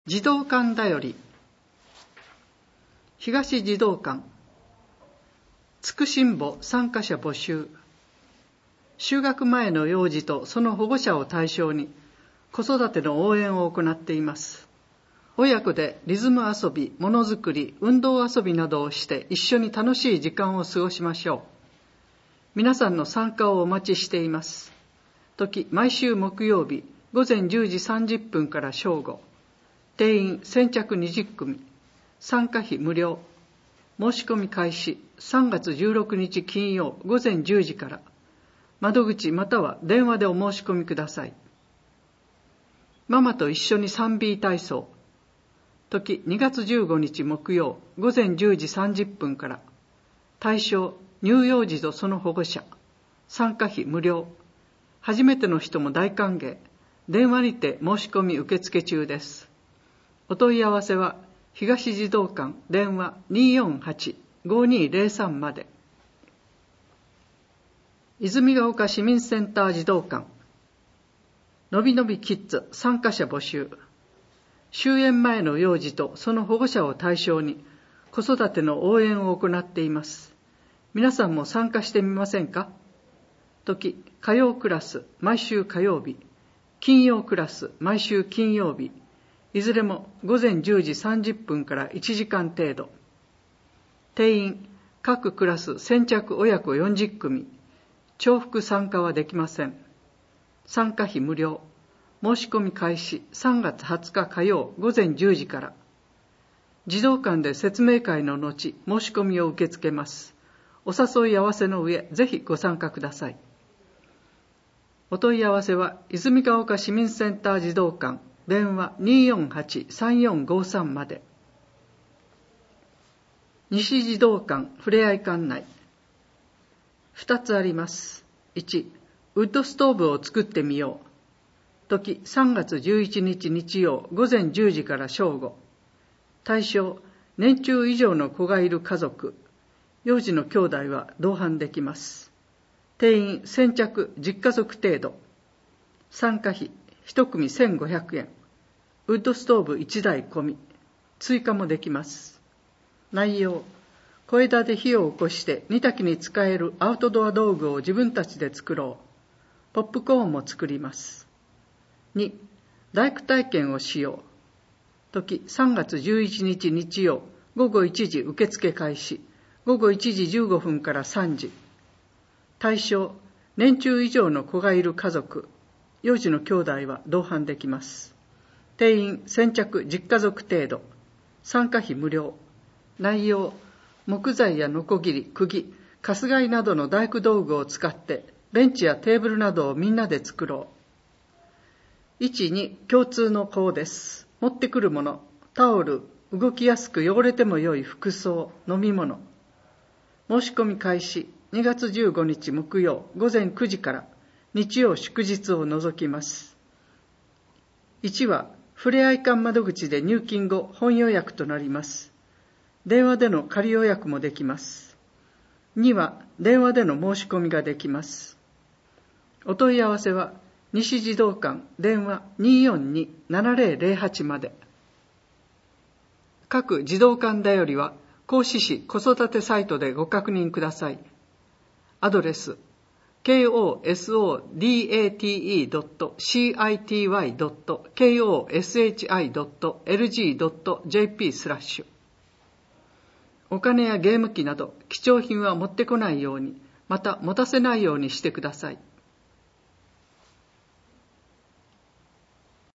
児童館だより。東児童館つくしんぼ参加者募集。就学前の幼児とその保護者を対象に子育ての応援を行っています。親子でリズム遊び、ものづくり、運動遊びなどをして一緒に楽しい時間を過ごしましょう。皆さんの参加をお待ちしています。時、毎週木曜日午前10時30分から正午。定員先着20組。参加費無料。申し込み開始3月16日金曜午前10時から。窓口または電話でお申し込みください。ママと一緒に 3B 体操。時2月15日木曜午前10時30分から。対象乳幼児とその保護者。参加費無料。初めての人も大歓迎。電話にて申し込み受付中です。お問い合わせは東児童館電話 248-5203 まで。泉ヶ丘市民センター児童館のびのびキッズ参加者募集。終園前の幼児とその保護者を対象に子育ての応援を行っています。皆さんも参加してみませんか？時、火曜クラス毎週火曜日、金曜クラス毎週金曜日、いずれも午前10時30分から1時間程度。定員、各クラス先着親子40組。重複参加はできません。参加費無料。申し込み開始3月20日火曜午前10時から。児童館で説明会の後、申し込みを受け付けます。お誘い合わせの上、ぜひご参加ください。お問い合わせは泉ヶ丘市民センター児童館電話 248-3453 まで。西児童館ふれあい館内2つあります。1、ウッドストーブを作ってみよう。時3月11日日曜午前10時から正午。対象年中以上の子がいる家族。幼児の兄弟は同伴できます。定員先着10家族程度。参加費1組1500円。ウッドストーブ1台込み。追加もできます。内容、小枝で火を起こして煮炊きに使えるアウトドア道具を自分たちで作ろう。ポップコーンも作ります。2、大工体験をしよう。時3月11日日曜午後1時受付開始。午後1時15分から3時。対象、年中以上の子がいる家族。幼児の兄弟は同伴できます。定員先着10家族程度。参加費無料。内容、木材やノコギリ、釘、かすがいなどの大工道具を使ってベンチやテーブルなどをみんなで作ろう。1、2、共通の項です。持ってくるもの、タオル、動きやすく汚れても良い服装、飲み物。申し込み開始2月15日木曜午前9時から。日曜祝日を除きます。1はふれあい館窓口で入金後本予約となります。電話での仮予約もできます。2は電話での申し込みができます。お問い合わせは西児童館電話 242-7008 まで。各児童館だよりは合志市子育てサイトでご確認ください。アドレスkosodate.city.koshi.lg.jp/お金やゲーム機など貴重品は持ってこないように、また持たせないようにしてください。